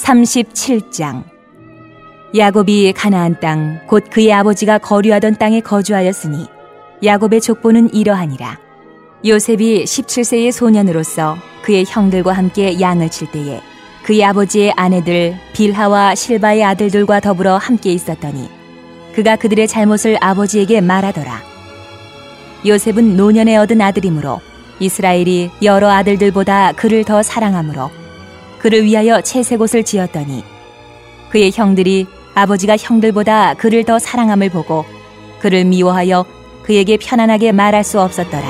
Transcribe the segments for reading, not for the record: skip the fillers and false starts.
37장. 야곱이 가나안 땅 곧 그의 아버지가 거류하던 땅에 거주하였으니 야곱의 족보는 이러하니라. 요셉이 17세의 소년으로서 그의 형들과 함께 양을 칠 때에 그의 아버지의 아내들 빌하와 실바의 아들들과 더불어 함께 있었더니 그가 그들의 잘못을 아버지에게 말하더라. 요셉은 노년에 얻은 아들이므로 이스라엘이 여러 아들들보다 그를 더 사랑하므로 그를 위하여 채색옷을 지었더니 그의 형들이 아버지가 형들보다 그를 더 사랑함을 보고 그를 미워하여 그에게 편안하게 말할 수 없었더라.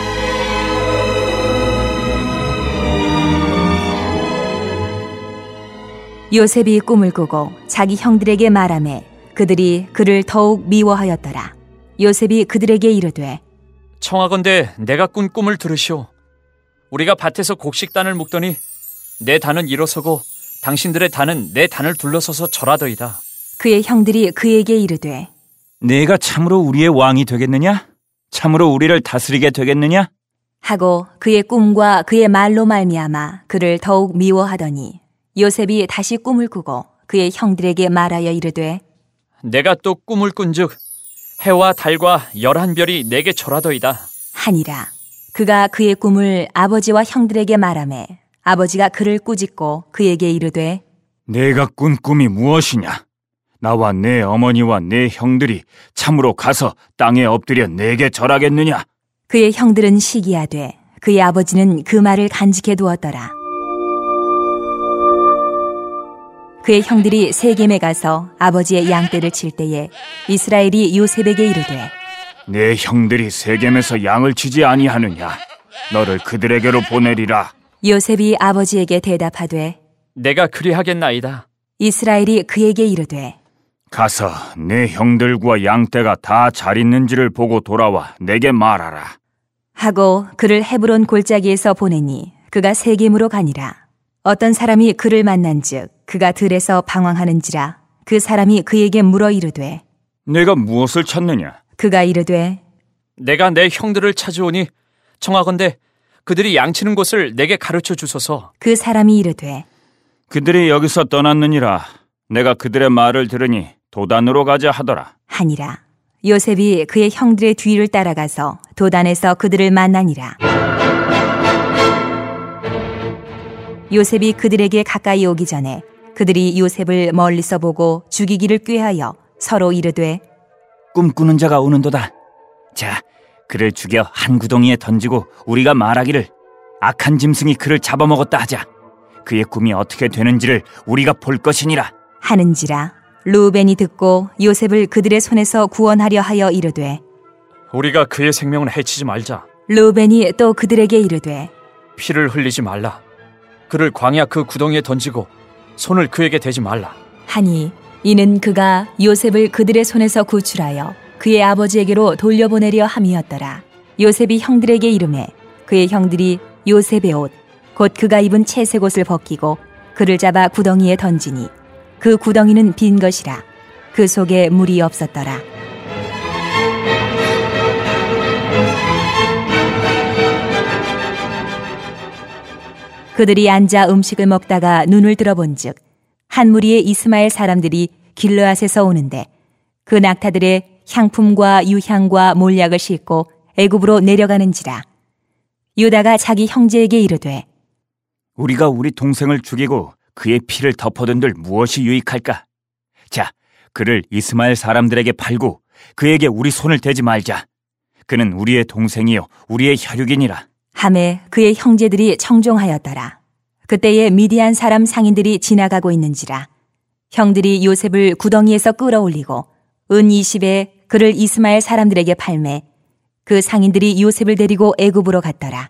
요셉이 꿈을 꾸고 자기 형들에게 말하매 그들이 그를 더욱 미워하였더라. 요셉이 그들에게 이르되 청하건대 내가 꾼 꿈을 들으시오. 우리가 밭에서 곡식단을 묶더니 내 단은 일어서고 당신들의 단은 내 단을 둘러서서 절하더이다. 그의 형들이 그에게 이르되 네가 참으로 우리의 왕이 되겠느냐? 참으로 우리를 다스리게 되겠느냐? 하고 그의 꿈과 그의 말로 말미암아 그를 더욱 미워하더니 요셉이 다시 꿈을 꾸고 그의 형들에게 말하여 이르되 내가 또 꿈을 꾼즉 해와 달과 11별이 내게 절하더이다 하니라. 그가 그의 꿈을 아버지와 형들에게 말하매 아버지가 그를 꾸짖고 그에게 이르되 내가 꾼 꿈이 무엇이냐? 나와 내 어머니와 내 형들이 참으로 가서 땅에 엎드려 내게 절하겠느냐? 그의 형들은 시기하되 그의 아버지는 그 말을 간직해 두었더라. 그의 형들이 세겜에 가서 아버지의 양떼를 칠 때에 이스라엘이 요셉에게 이르되 내 형들이 세겜에서 양을 치지 아니하느냐? 너를 그들에게로 보내리라. 요셉이 아버지에게 대답하되 내가 그리하겠나이다. 이스라엘이 그에게 이르되 가서 내 형들과 양떼가 다 잘 있는지를 보고 돌아와 내게 말하라. 하고 그를 헤브론 골짜기에서 보내니 그가 세겜으로 가니라. 어떤 사람이 그를 만난즉 그가 들에서 방황하는지라. 그 사람이 그에게 물어 이르되 내가 무엇을 찾느냐? 그가 이르되 내가 내 형들을 찾아오니 청하건대 그들이 양치는 곳을 내게 가르쳐 주소서. 그 사람이 이르되 그들이 여기서 떠났느니라. 내가 그들의 말을 들으니 도단으로 가자 하더라. 하니라. 요셉이 그의 형들의 뒤를 따라가서 도단에서 그들을 만나니라. 요셉이 그들에게 가까이 오기 전에 그들이 요셉을 멀리서 보고 죽이기를 꾀하여 서로 이르되 꿈꾸는 자가 오는도다. 자, 그를 죽여 한 구덩이에 던지고 우리가 말하기를 악한 짐승이 그를 잡아먹었다 하자. 그의 꿈이 어떻게 되는지를 우리가 볼 것이니라. 하는지라. 르우벤이 듣고 요셉을 그들의 손에서 구원하려 하여 이르되 우리가 그의 생명을 해치지 말자. 르우벤이 또 그들에게 이르되 피를 흘리지 말라. 그를 광야 그 구덩이에 던지고 손을 그에게 대지 말라. 하니 이는 그가 요셉을 그들의 손에서 구출하여 그의 아버지에게로 돌려보내려 함이었더라. 요셉이 형들에게 이르매 그의 형들이 요셉의 옷 곧 그가 입은 채색옷을 벗기고 그를 잡아 구덩이에 던지니 그 구덩이는 빈 것이라. 그 속에 물이 없었더라. 그들이 앉아 음식을 먹다가 눈을 들어본즉 한 무리의 이스마엘 사람들이 길르앗에서 오는데 그 낙타들의 향품과 유향과 몰약을 싣고 애굽으로 내려가는지라. 유다가 자기 형제에게 이르되 우리가 우리 동생을 죽이고 그의 피를 덮어둔들 무엇이 유익할까? 자, 그를 이스마엘 사람들에게 팔고 그에게 우리 손을 대지 말자. 그는 우리의 동생이요 우리의 혈육이니라. 하매 그의 형제들이 청종하였더라. 그때에 미디안 사람 상인들이 지나가고 있는지라. 형들이 요셉을 구덩이에서 끌어올리고 은 20에 그를 이스마엘 사람들에게 팔매 그 상인들이 요셉을 데리고 애굽으로 갔더라.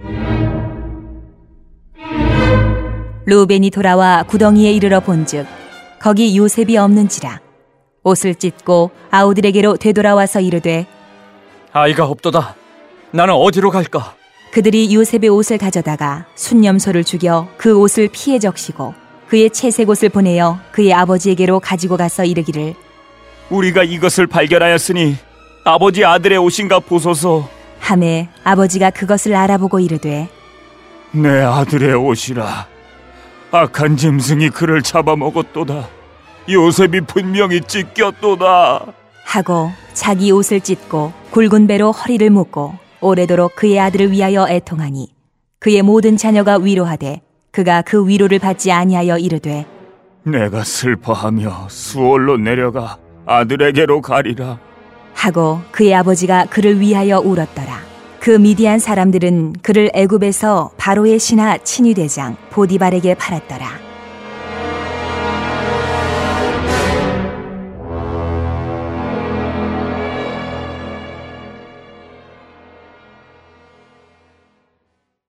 르우벤이 돌아와 구덩이에 이르러 본즉 거기 요셉이 없는지라. 옷을 찢고 아우들에게로 되돌아와서 이르되 아이가 없도다. 나는 어디로 갈까? 그들이 요셉의 옷을 가져다가 순념소를 죽여 그 옷을 피에 적시고 그의 채색옷을 보내어 그의 아버지에게로 가지고 가서 이르기를 우리가 이것을 발견하였으니 아버지 아들의 옷인가 보소서. 하매 아버지가 그것을 알아보고 이르되 내 아들의 옷이라. 악한 짐승이 그를 잡아먹었도다. 요셉이 분명히 찢겼도다. 하고 자기 옷을 찢고 굵은 배로 허리를 묶고 오래도록 그의 아들을 위하여 애통하니 그의 모든 자녀가 위로하되 그가 그 위로를 받지 아니하여 이르되 내가 슬퍼하며 수월로 내려가 아들에게로 가리라 하고 그의 아버지가 그를 위하여 울었더라. 그 미디안 사람들은 그를 애굽에서 바로의 신하 친위대장 보디발에게 팔았더라.